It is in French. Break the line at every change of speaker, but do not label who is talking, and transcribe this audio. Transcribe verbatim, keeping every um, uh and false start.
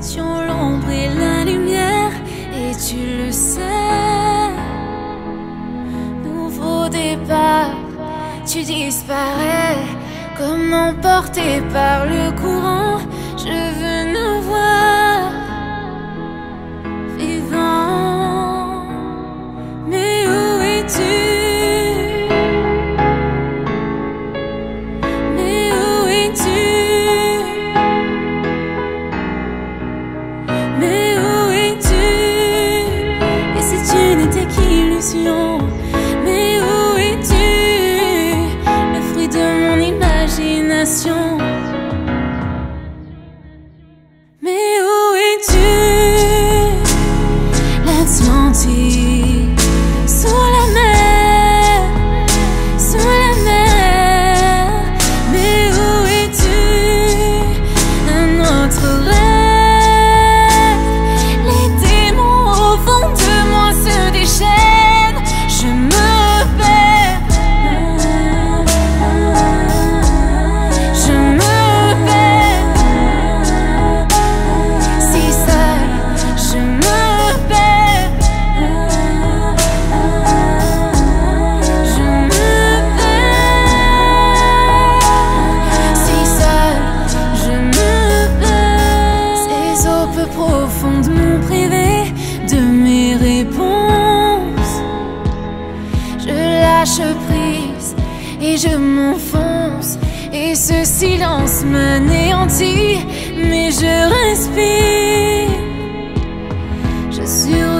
étions l'ombre et la lumière, et tu le sais. Nouveau départ, tu disparais, comme emporté par le courant. Je veux nous voir vivants. Mais où es-tu? Mais où es-tu? Mais où es-tu? Et si tu n'étais qu'illusion? Mais où es-tu? Le fruit de mon imagination. Mais où es-tu? L'Atlantide, sous la mer, sous la mer. Mais où es-tu? Un autre rêve. Les démons au fond de moi se déchaînent. Je me perds. Je me perds. Si seule, je me perds. Je me perds. Si seule, je me perds. Ces eaux peu profondes m'ont privé de mes réponses. Je lâche prise et je m'enfonce, et ce silence m'anéantit, mais je respire. Je suis